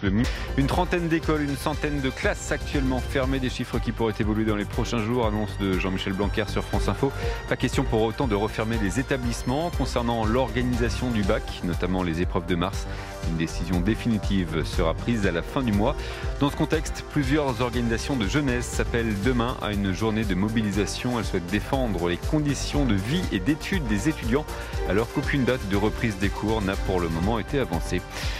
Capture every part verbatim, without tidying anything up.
Lemy. Une trentaine d'écoles, une centaine de classes actuellement fermées, des chiffres qui pourraient évoluer dans les prochains jours, annonce de Jean-Michel Blanquer sur France Info. Pas question pour autant de refermer les établissements. Concernant l'organisation du bac, notamment les épreuves de mars, une décision définitive sera prise à la fin du mois. Dans ce contexte, plusieurs organisations de jeunesse s'appellent demain à une journée de mobilisation. Elles souhaitent défendre les conditions de vie et d'études des étudiants, alors qu'aucune date de reprise des cours n'a pour le moment été avancée.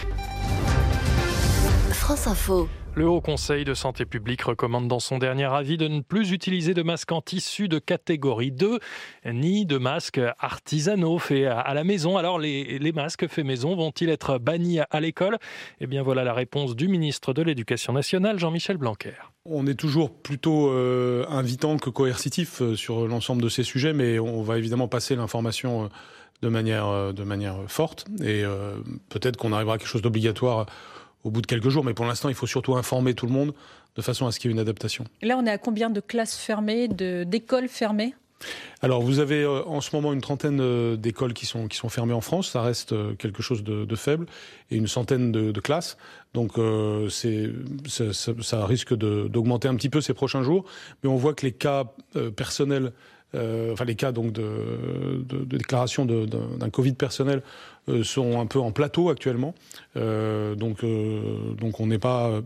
France Info. Le Haut Conseil de santé publique recommande dans son dernier avis de ne plus utiliser de masques en tissu de catégorie deux, ni de masques artisanaux faits à la maison. Alors les, les masques faits maison vont-ils être bannis à l'école ? Eh bien voilà la réponse du ministre de l'Éducation nationale, Jean-Michel Blanquer. On est toujours plutôt euh, invitant que coercitif euh, sur l'ensemble de ces sujets, mais on va évidemment passer l'information euh, de manière, euh, de manière forte. Et euh, peut-être qu'on arrivera à quelque chose d'obligatoire au bout de quelques jours, mais pour l'instant, il faut surtout informer tout le monde de façon à ce qu'il y ait une adaptation. Là, on est à combien de classes fermées, de, d'écoles fermées ? Alors, vous avez euh, en ce moment une trentaine euh, d'écoles qui sont, qui sont fermées en France. Ça reste euh, quelque chose de, de faible, et une centaine de, de classes. Donc, euh, c'est, ça, ça, ça risque de, d'augmenter un petit peu ces prochains jours. Mais on voit que les cas euh, personnels, euh, enfin les cas donc de, de, de déclaration de, de, d'un Covid personnel euh, sont un peu en plateau actuellement. Euh, donc, euh, donc on n'est pas...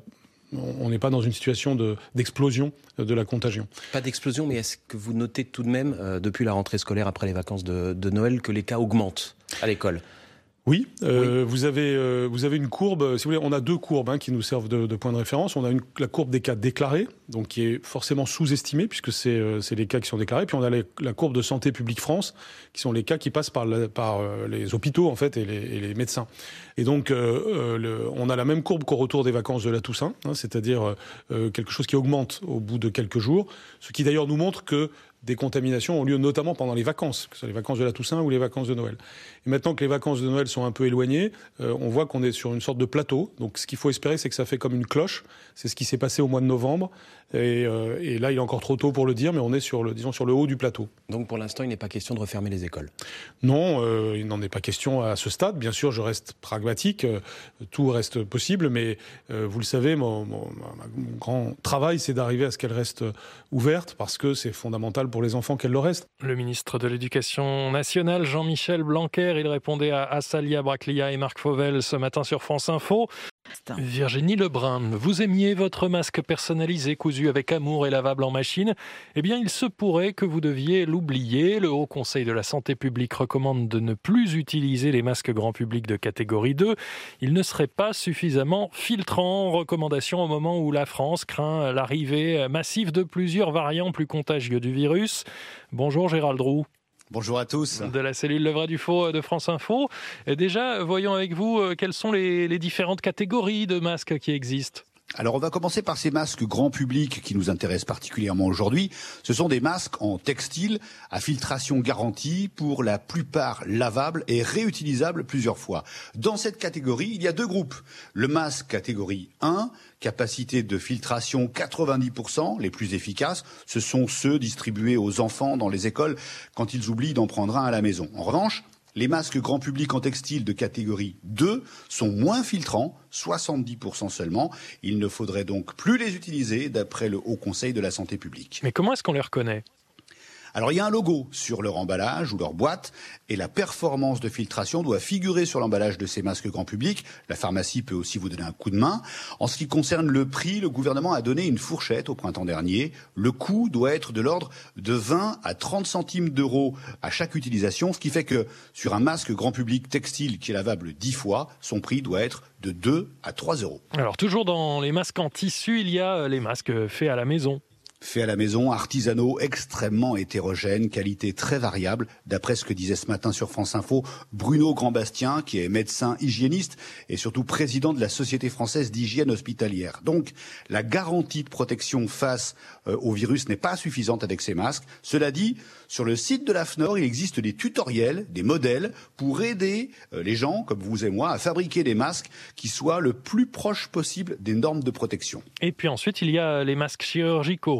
On n'est pas dans une situation de, d'explosion de la contagion. Pas d'explosion, mais est-ce que vous notez tout de même, euh, depuis la rentrée scolaire, après les vacances de, de Noël, que les cas augmentent à l'école ? Oui, euh, oui. Vous avez euh, vous avez une courbe. Si vous voulez, on a deux courbes hein, qui nous servent de, de point de référence. On a une, la courbe des cas déclarés, donc qui est forcément sous-estimée puisque c'est euh, c'est les cas qui sont déclarés. Puis on a les, la courbe de Santé publique France, qui sont les cas qui passent par la, par euh, les hôpitaux en fait et les, et les médecins. Et donc euh, le, on a la même courbe qu'au retour des vacances de la Toussaint, hein, c'est-à-dire euh, quelque chose qui augmente au bout de quelques jours, ce qui d'ailleurs nous montre que des contaminations ont lieu notamment pendant les vacances, que ce soit les vacances de la Toussaint ou les vacances de Noël. Et maintenant que les vacances de Noël sont un peu éloignées, euh, on voit qu'on est sur une sorte de plateau. Donc ce qu'il faut espérer, c'est que ça fait comme une cloche. C'est ce qui s'est passé au mois de novembre. Et, euh, et là, il est encore trop tôt pour le dire, mais on est sur le, disons, sur le haut du plateau. Donc pour l'instant, il n'est pas question de refermer les écoles ? Non, euh, il n'en est pas question à ce stade. Bien sûr, je reste pragmatique. Euh, tout reste possible, mais euh, vous le savez, mon, mon, mon grand travail, c'est d'arriver à ce qu'elle reste ouverte, parce que c'est fondamental pour les enfants qu'elle le reste. Le ministre de l'Éducation nationale, Jean-Michel Blanquer, il répondait à, à Salia Braclia et Marc Fauvel ce matin sur France Info. Virginie Lebrun, vous aimiez votre masque personnalisé, cousu avec amour et lavable en machine. Eh bien, il se pourrait que vous deviez l'oublier. Le Haut Conseil de la santé publique recommande de ne plus utiliser les masques grand public de catégorie deux. Ils ne seraient pas suffisamment filtrants. Recommandation au moment où la France craint l'arrivée massive de plusieurs variants plus contagieux du virus. Bonjour Gérald Roux. Bonjour à tous. De la cellule Le Vrai du Faux de France Info. Et déjà, voyons avec vous quelles sont les, les différentes catégories de masques qui existent. Alors on va commencer par ces masques grand public qui nous intéressent particulièrement aujourd'hui. Ce sont des masques en textile à filtration garantie, pour la plupart lavables et réutilisables plusieurs fois. Dans cette catégorie, il y a deux groupes. Le masque catégorie un, capacité de filtration quatre-vingt-dix pour cent, les plus efficaces, ce sont ceux distribués aux enfants dans les écoles quand ils oublient d'en prendre un à la maison. En revanche, les masques grand public en textile de catégorie deux sont moins filtrants, soixante-dix pour cent seulement. Il ne faudrait donc plus les utiliser d'après le Haut Conseil de la santé publique. Mais comment est-ce qu'on les reconnaît ? Alors il y a un logo sur leur emballage ou leur boîte, et la performance de filtration doit figurer sur l'emballage de ces masques grand public. La pharmacie peut aussi vous donner un coup de main. En ce qui concerne le prix, le gouvernement a donné une fourchette au printemps dernier. Le coût doit être de l'ordre de vingt à trente centimes d'euros à chaque utilisation, ce qui fait que sur un masque grand public textile qui est lavable dix fois, son prix doit être de deux à trois euros. Alors toujours dans les masques en tissu, il y a les masques faits à la maison. Faits à la maison, artisanaux, extrêmement hétérogènes, qualité très variable, d'après ce que disait ce matin sur France Info Bruno Grandbastien, qui est médecin hygiéniste et surtout président de la Société française d'hygiène hospitalière. Donc, la garantie de protection face euh, au virus n'est pas suffisante avec ces masques. Cela dit, sur le site de l'AFNOR, il existe des tutoriels, des modèles pour aider euh, les gens, comme vous et moi, à fabriquer des masques qui soient le plus proche possible des normes de protection. Et puis ensuite, il y a les masques chirurgicaux.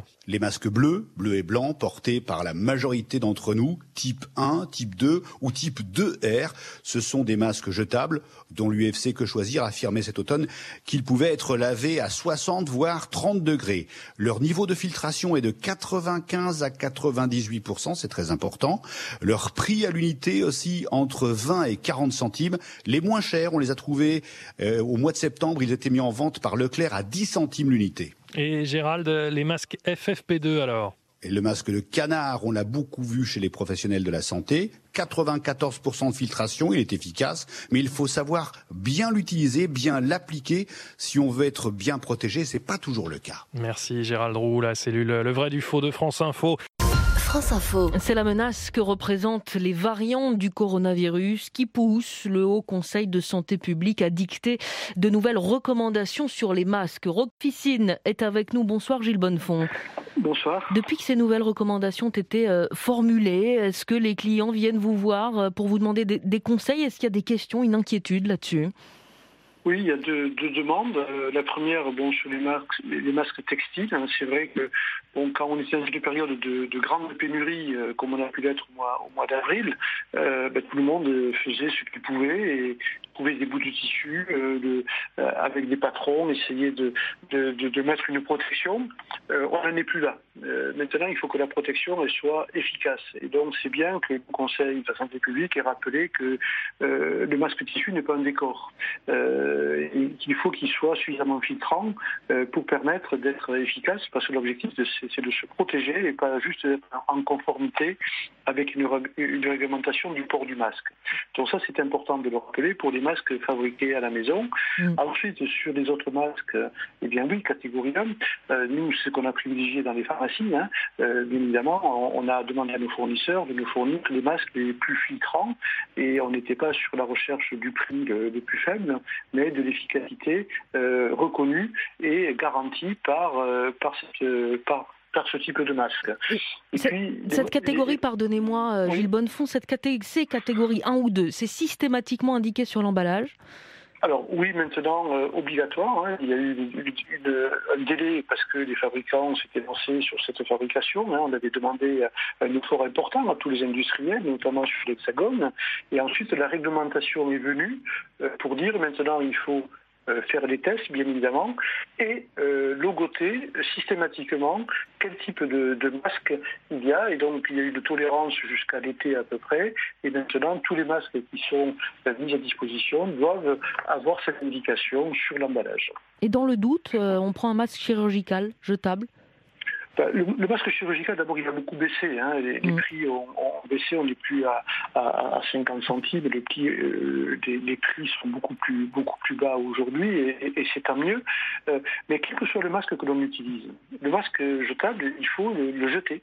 Les masques bleus, bleus et blancs, portés par la majorité d'entre nous, type un, type deux ou type deux R, ce sont des masques jetables dont l'U F C Que Choisir affirmait cet automne qu'ils pouvaient être lavés à soixante voire trente degrés. Leur niveau de filtration est de quatre-vingt-quinze à quatre-vingt-dix-huit pour cent, c'est très important. Leur prix à l'unité aussi entre vingt et quarante centimes. Les moins chers, on les a trouvés euh, au mois de septembre, ils étaient mis en vente par Leclerc à dix centimes l'unité. Et Gérald, les masques F F P deux alors ? Et le masque de canard, on l'a beaucoup vu chez les professionnels de la santé. quatre-vingt-quatorze pour cent de filtration, il est efficace, mais il faut savoir bien l'utiliser, bien l'appliquer si on veut être bien protégé. C'est pas toujours le cas. Merci Gérald Roux, la cellule Le Vrai du Faux de France Info. France Info. C'est la menace que représentent les variants du coronavirus qui pousse le Haut Conseil de santé publique à dicter de nouvelles recommandations sur les masques. Roch Ficine est avec nous. Bonsoir Gilles Bonnefond. Bonsoir. Depuis que ces nouvelles recommandations ont été euh, formulées, est-ce que les clients viennent vous voir euh, pour vous demander des, des conseils ? Est-ce qu'il y a des questions, une inquiétude là-dessus ? Oui, il y a deux, deux demandes. Euh, la première, bon, sur les masques, les masques textiles. Hein, c'est vrai que bon, quand on était dans une période de, de grande pénurie, euh, comme on a pu l'être au mois, au mois d'avril, euh, ben, tout le monde faisait ce qu'il pouvait et trouver des bouts de tissu euh, de, euh, avec des patrons, essayer de, de, de, de mettre une protection. Euh, on n'en est plus là. Euh, maintenant, il faut que la protection elle soit efficace. Et donc, c'est bien que le Conseil de la santé publique ait rappelé que euh, le masque tissu n'est pas un décor. Euh, et qu'il faut qu'il soit suffisamment filtrant euh, pour permettre d'être efficace, parce que l'objectif c'est, c'est de se protéger et pas juste d'être en conformité avec une, une réglementation du port du masque. Donc ça c'est important de le rappeler pour les masques fabriqués à la maison. Mmh. Ensuite sur les autres masques, eh bien oui, catégorie un, euh, nous ce qu'on a privilégié dans les pharmacies, hein, euh, bien évidemment on, on a demandé à nos fournisseurs de nous fournir les masques les plus filtrants et on n'était pas sur la recherche du prix le, le plus faible, mais de l'efficacité euh, reconnue et garantie par, euh, par, cette, euh, par, par ce type de masque. Et cette, puis, cette les, catégorie, les... pardonnez-moi euh, oui. Gilles Bonnefond, cette catégorie, c'est catégorie un ou deux, c'est systématiquement indiqué sur l'emballage ? Alors oui, maintenant euh, obligatoire. Hein. Il y a eu une, une, une, un délai parce que les fabricants s'étaient lancés sur cette fabrication. Hein. On avait demandé un effort important à tous les industriels, notamment sur l'Hexagone. Et ensuite, la réglementation est venue euh, pour dire maintenant il faut euh, faire des tests, bien évidemment, et euh, logoter systématiquement quel type de, de masque il y a. Et donc, il y a eu de tolérance jusqu'à l'été à peu près. Et maintenant, tous les masques qui sont euh, mis à disposition doivent avoir cette indication sur l'emballage. Et dans le doute, euh, on prend un masque chirurgical jetable ? Le, le masque chirurgical, d'abord, il a beaucoup baissé. Hein. Les, les prix ont, ont baissé, on n'est plus à, à, à cinquante centimes. Les prix, euh, les, les prix sont beaucoup plus, beaucoup plus bas aujourd'hui et, et, et c'est tant mieux. Euh, mais quel que soit le masque que l'on utilise, le masque jetable, il faut le, le jeter.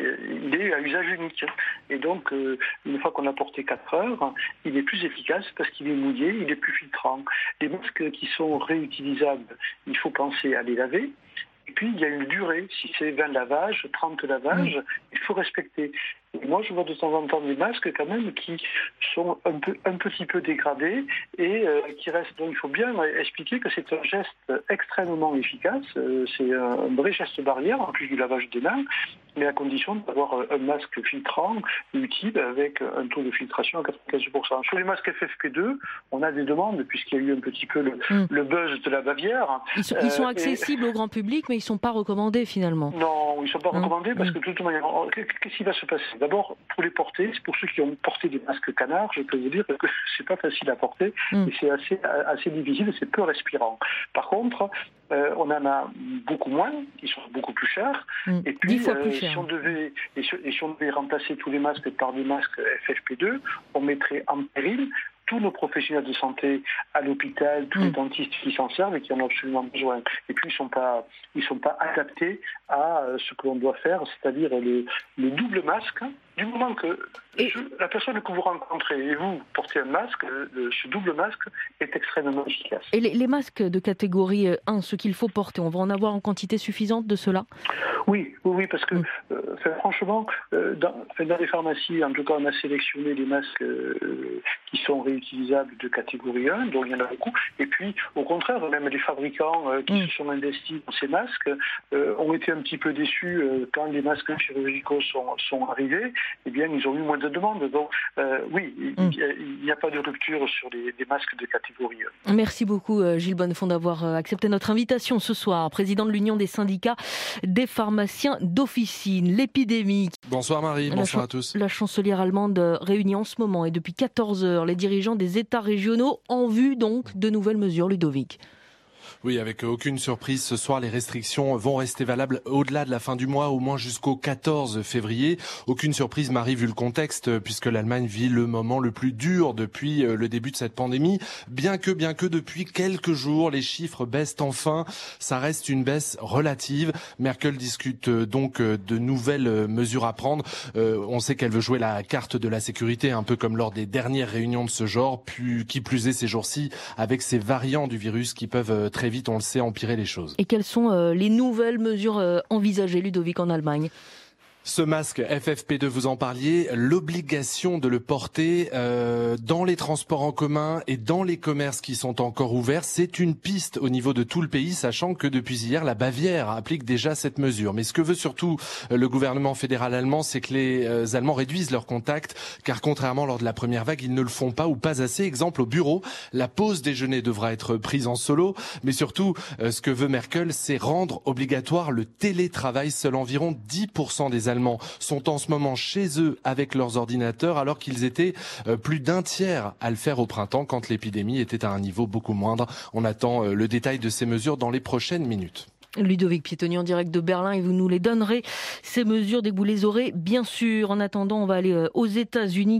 Il est à usage unique. Et donc, euh, une fois qu'on a porté quatre heures, il est plus efficace parce qu'il est mouillé, il est plus filtrant. Les masques qui sont réutilisables, il faut penser à les laver. Et puis, il y a une durée. Si c'est vingt lavages, trente lavages, mmh. il faut respecter. Et moi, je vois de temps en temps des masques quand même qui sont un, peu, un petit peu dégradés et euh, qui restent. Donc, il faut bien expliquer que c'est un geste extrêmement efficace. Euh, c'est un vrai geste barrière, en plus du lavage des mains, mais à condition d'avoir un masque filtrant utile avec un taux de filtration à quatre-vingt-quinze pour cent. Sur les masques F F P deux, on a des demandes puisqu'il y a eu un petit peu le, mmh. le buzz de la Bavière. Ils sont, ils sont accessibles et... au grand public, mais ils ne sont pas recommandés finalement. Non, ils ne sont pas non. recommandés parce mmh. que de toute manière, qu'est-ce qui va se passer ? D'abord, pour les porter, c'est pour ceux qui ont porté des masques canards, je peux vous dire que c'est pas facile à porter mmh. et c'est assez, assez difficile et c'est peu respirant. Par contre, euh, on en a beaucoup moins, ils sont beaucoup plus chers. Mmh. Et puis, Dix fois plus euh, cher. Si on devait, et si, et si on devait remplacer tous les masques par des masques F F P deux, on mettrait en péril tous nos professionnels de santé à l'hôpital, tous mmh. les dentistes qui s'en servent et qui en ont absolument besoin. Et puis, ils ne sont pas, ils sont pas adaptés à ce que l'on doit faire, c'est-à-dire le, le double masque du moment que et... je, la personne que vous rencontrez et vous portez un masque, le, ce double masque est extrêmement efficace. Et les, les masques de catégorie un, ce qu'il faut porter, on va en avoir en quantité suffisante de cela ? Oui, oui, oui, parce que mmh. euh, enfin, franchement, euh, dans, enfin, dans les pharmacies, en tout cas, on a sélectionné des masques euh, qui sont réutilisables de catégorie un, donc il y en a beaucoup. Et puis, au contraire, même les fabricants euh, qui mmh. se sont investis dans ces masques euh, ont été un petit peu déçus euh, quand les masques chirurgicaux sont, sont arrivés. Eh bien, ils ont eu moins de demandes. Donc, euh, oui, mmh. il n'y a, a pas de rupture sur les, les masques de catégorie un. Merci beaucoup, Gilles Bonnefond, d'avoir accepté notre invitation ce soir. Président de l'Union des syndicats des pharmaciens d'officine. L'épidémie. Bonsoir Marie, bonsoir à tous. La chancelière allemande réunit en ce moment et depuis quatorze heures les dirigeants des États régionaux en vue donc de nouvelles mesures, Ludovic. Oui, avec aucune surprise, ce soir, les restrictions vont rester valables au-delà de la fin du mois, au moins jusqu'au quatorze février. Aucune surprise, Marie, vu le contexte, puisque l'Allemagne vit le moment le plus dur depuis le début de cette pandémie. Bien que, bien que depuis quelques jours, les chiffres baissent enfin, ça reste une baisse relative. Merkel discute donc de nouvelles mesures à prendre. Euh, on sait qu'elle veut jouer la carte de la sécurité, un peu comme lors des dernières réunions de ce genre, puis, qui plus est ces jours-ci, avec ces variants du virus qui peuvent très vite, on le sait, empirer les choses. Et quelles sont euh, les nouvelles mesures euh, envisagées, Ludovic, en Allemagne ? Ce masque F F P deux, vous en parliez, l'obligation de le porter euh, dans les transports en commun et dans les commerces qui sont encore ouverts, c'est une piste au niveau de tout le pays, sachant que depuis hier, la Bavière applique déjà cette mesure. Mais ce que veut surtout le gouvernement fédéral allemand, c'est que les euh, Allemands réduisent leurs contacts, car contrairement lors de la première vague, ils ne le font pas ou pas assez. Exemple, au bureau, la pause déjeuner devra être prise en solo, mais surtout, euh, ce que veut Merkel, c'est rendre obligatoire le télétravail. Seul environ dix pour cent des Allemands sont en ce moment chez eux avec leurs ordinateurs, alors qu'ils étaient plus d'un tiers à le faire au printemps quand l'épidémie était à un niveau beaucoup moindre. On attend le détail de ces mesures dans les prochaines minutes. Ludovic Pietoni en direct de Berlin et vous nous les donnerez, ces mesures dès que vous les aurez, bien sûr. En attendant, on va aller aux États-Unis.